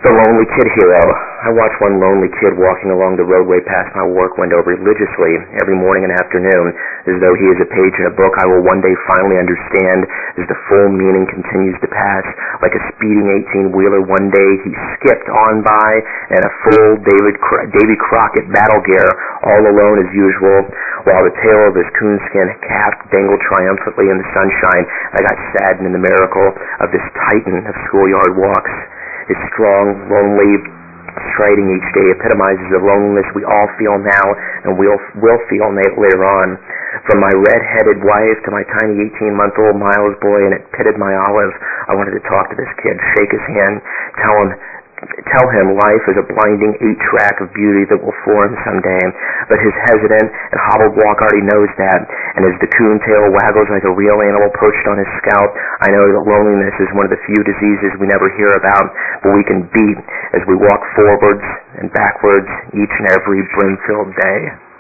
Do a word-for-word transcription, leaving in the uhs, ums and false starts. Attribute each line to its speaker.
Speaker 1: The Lonely Kid Hero. I watch one lonely kid walking along the roadway past my work window religiously every morning and afternoon, as though he is a page in a book I will one day finally understand as the full meaning continues to pass. Like a speeding eighteen-wheeler one day he skipped on by in a full David Cro- Davy Crockett battle gear, all alone as usual, while the tail of his coonskin cap dangled triumphantly in the sunshine. I got saddened in the miracle of this titan of schoolyard walks. His strong, lonely striding each day epitomizes the loneliness we all feel now and will will feel later on. From my red-headed wife to my tiny eighteen-month-old Miles boy, and it pitted my olive, I wanted to talk to this kid, shake his hand, tell him tell him life is a blinding eight-track of beauty that will floor him someday. But his hesitant and hobbled walk already knows that, and as the coon tail waggles like a real animal perched on his scalp, I know that loneliness is one of the few diseases we never hear about, but we can beat as we walk forwards and backwards each and every brim-filled day.